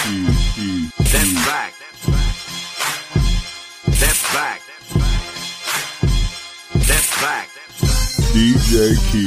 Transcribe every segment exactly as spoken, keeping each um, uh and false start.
That's back. That's back. That's back. D J Key.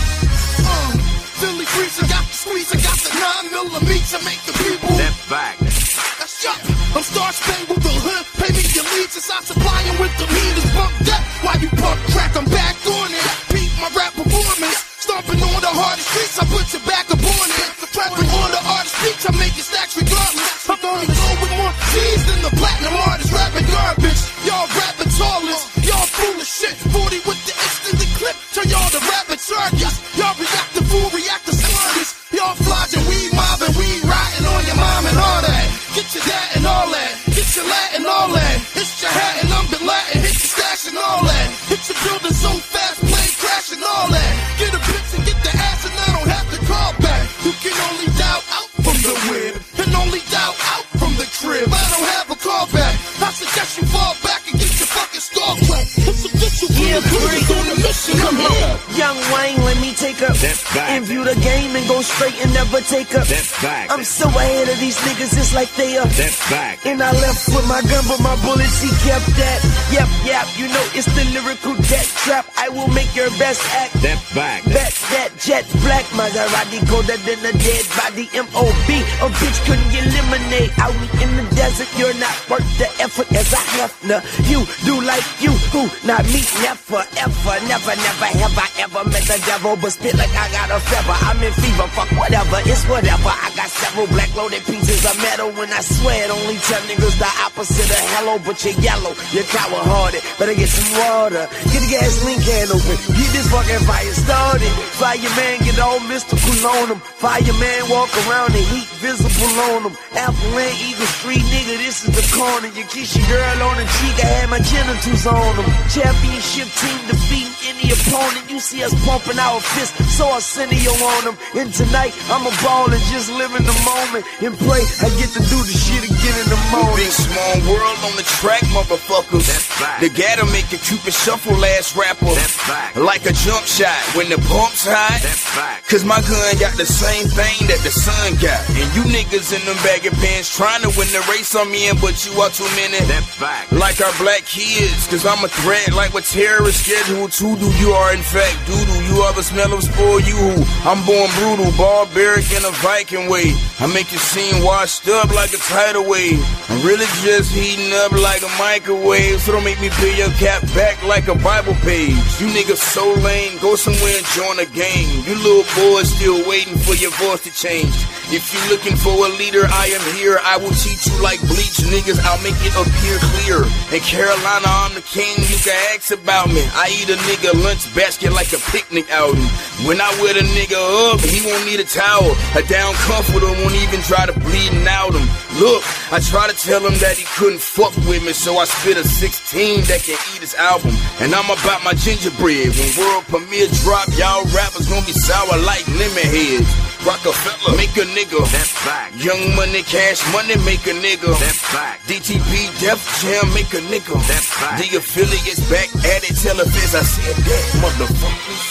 Uh, Philly grease, I got the squeeze, I got the nine millimeter to make the people. That's back. That's up. I'm Star Spangled, the hood. Pay me your leads, I supply you with the meanest bump that. While you pump crack, I'm back on it. Beat my rap performance. Stomping on the hardest streets, I put your back up on it. Trapping on the artist beats, I'm making stacks regardless. I'm only go with more G's than the platinum artist rapping garbage. Y'all rapping tallest, y'all foolish shit. forty with the extended clip, turn y'all to rapping targets. Y'all react to fool, react to smartest. Y'all flogging, we mobbing, we riding on your mom and all that. Get your that and all that, get your Latin all that. Hit your hat and I'm the Latin, hit your stash and all that. Hit your building so fast, plane crash and all that. Get a bitch and get the ass and I don't have to call back. You can only doubt out from the whip and only doubt out from the crib. I don't have a call back. I suggest you fall back and get your fucking skull cracked. It's official, yeah, on the mission. Come here, young Wayne, let me take up and view the game and go straight and never take up. That's back. I'm so ahead of these niggas, it's like they are. That's back. And I left with my gun, but my bullets, he kept that. Yep, yep, you know it's the lyrical death trap. I will make your best act. That's back. Bet that jet black Maserati colder than a dead body. M O B, a bitch couldn't get lemonade out in the desert. You're not worth the effort as I have to. You do like you, who not me, never, ever, never, never have I ever met the devil, but spit like I got a feather. I'm in fever, fuck whatever, it's whatever. I got several black loaded pieces of metal, and I swear it only tell niggas the opposite of hello, but you're yellow, you're coward hearted. Better get some water, get the gasoline can open, get this fucking fire started. Fireman get all mystical on him. Fireman walk around the heat visible on him. Apple ain't Eagle Street, nigga, this is the corner. You kiss your girl on the cheek, I had my genitals on them. Championship team defeating any opponent. You see us pumping our fists, so Arsenio on them. And tonight, I'm a ball and just live in the moment and pray I get to do the shit again in the morning. Big small world on the track, motherfuckers. That's back. The gather make a Cupid shuffle last rapper. That's back. Like a jump shot when the pump's high. That's back. Cause my gun got the same thing that the sun got. And you niggas in them baggy pants trying to win the race on me, in, but you are too many. That's back. Like our black kids, cause I'm a threat. Like what terrorists schedule to do. You are in fact doodoo. You are the smell of spoil you who. I'm born brutal, barbaric in a Viking way. I make you seem washed up like a tidal wave. I'm really just heating up like a microwave. So don't make me peel your cap back like a Bible page. You niggas so lame, go somewhere and join a gang. You little boys still waiting for your voice to change. If you looking for a leader, I am here. I will teach you like bleach, niggas. I'll make it appear clear. In Carolina, I'm the king. You can ask about me. I eat a nigga lunch basket like a picnic outing. When I wear the nigga up, he won't need a towel. A down comforter won't even try to bleeding out him. Look, I try to tell him that he couldn't fuck with me, so I spit a sixteen that can eat his album. And I'm about my gingerbread. When world premiere drop, y'all rappers gonna be sour like lemon heads. Rockefeller, make a nigga. That's back. Young money, cash money, make a nigga. That's back. D T P, Def Jam, make a nigga. That's back. The affiliates back at it, tell a fizz I said that, motherfuckers.